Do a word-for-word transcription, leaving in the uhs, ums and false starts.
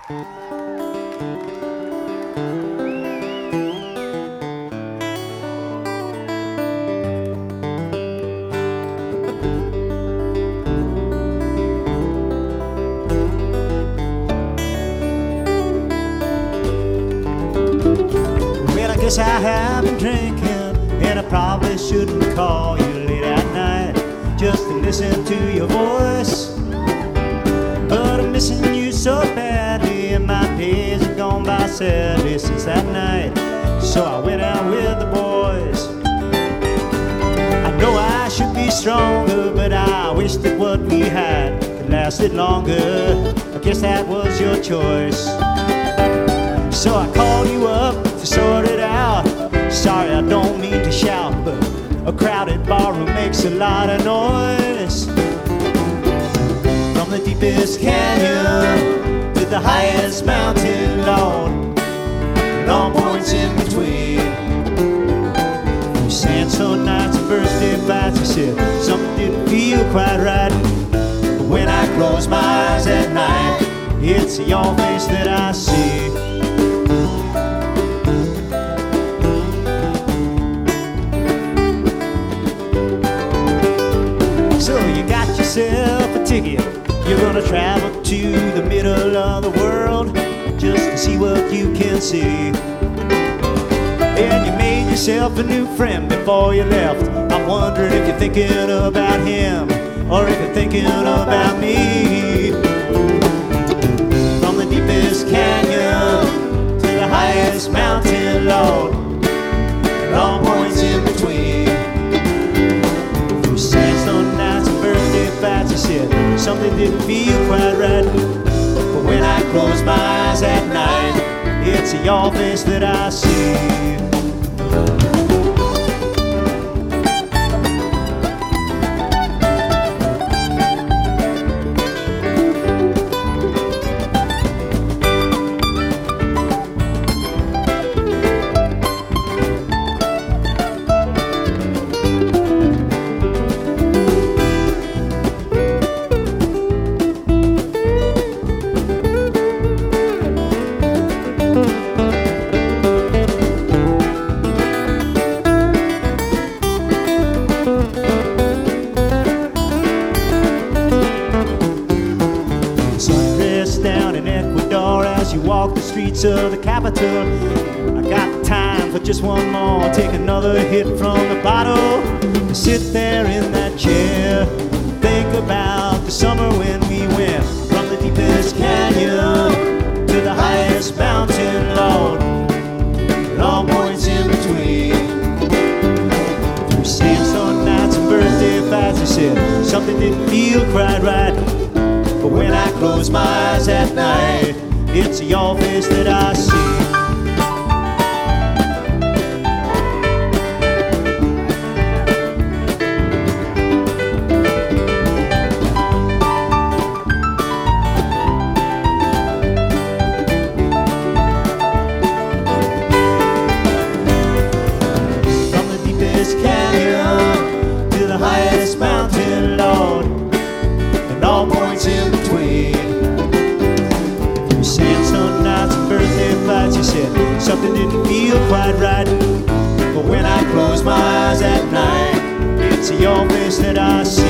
Guess I have been drinking, and I probably shouldn't call you late at night just to listen to your voice. But I'm missing you so badly, and my days have gone by sadly since that night. So I went out with the boys. I know I should be stronger, but I wish that what we had had lasted longer. I guess that was your choice. So I called you up to sort it out. Sorry, I don't mean to shout, but a crowded barroom makes a lot of noise. From the deepest canyon to the highest mountain, Lord, long points in between. Through sandstone nights and birthday fights, you said something didn't feel quite right. But when I close my eyes at night, it's your face that I see. So you got yourself a ticket. You're gonna travel to the middle of the world just to see what you can see. And you made yourself a new friend before you left. I'm wondering if you're thinking about him or if you're thinking about me. From the deepest canyon to the highest mountain, Lord, and all points in between. Through sandstone nights and birthday fights, you said something didn't feel quite right. But when I close my eyes at night, it's your face that I see. Down in Ecuador as you walk the streets of the capital. I got time for just one more. Take another hit from the bottle. Sit there in that chair, think about the summer when we went from the deepest canyon to the highest mountain, Lord, and all points in between. Through sandstone nights and birthday fights, you said something didn't feel quite right. But when I close my eyes at night, it's your face that I see. From the deepest canyon to the highest mountain, Lord, and all points in between. Through sandstone nights and birthday fights, you said something didn't feel quite right. But when I close my eyes at night, it's your face that I see.